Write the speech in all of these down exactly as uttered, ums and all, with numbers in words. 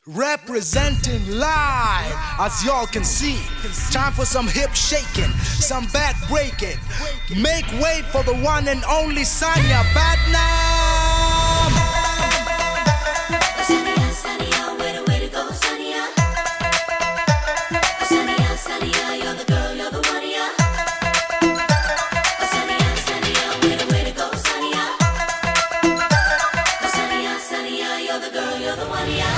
Representing live, as y'all can see. Time for some hip shaking, some back breaking. Make way for the one and only Sanya Badnam. Sanya, Sanya, where the way to go, Sanya. Sanya, Sanya, you're the girl, you're the one, yeah. Sanya, Sanya, where the way to go, Sanya. Sanya, Sanya, you're the girl, you're the one, yeah.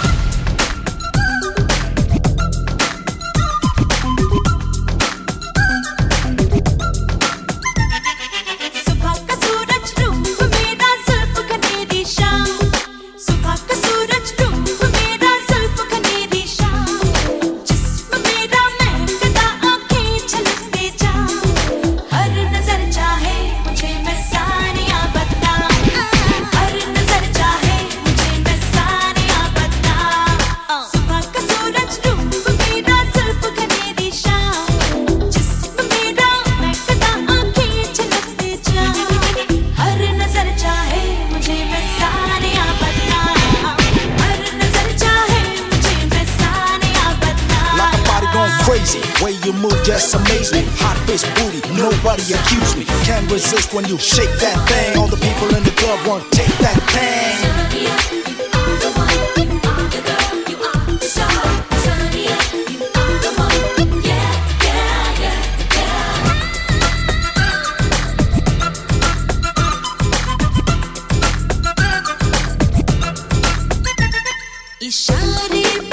Crazy, way you move just amaze me. Hot fist booty, nobody accuse me. Can't resist when you shake that thing. All the people in the club want to take that thing. Sonia, you are the one, you are the girl, you are the star. Sonia, you are the one, yeah, yeah, yeah, yeah. Ishare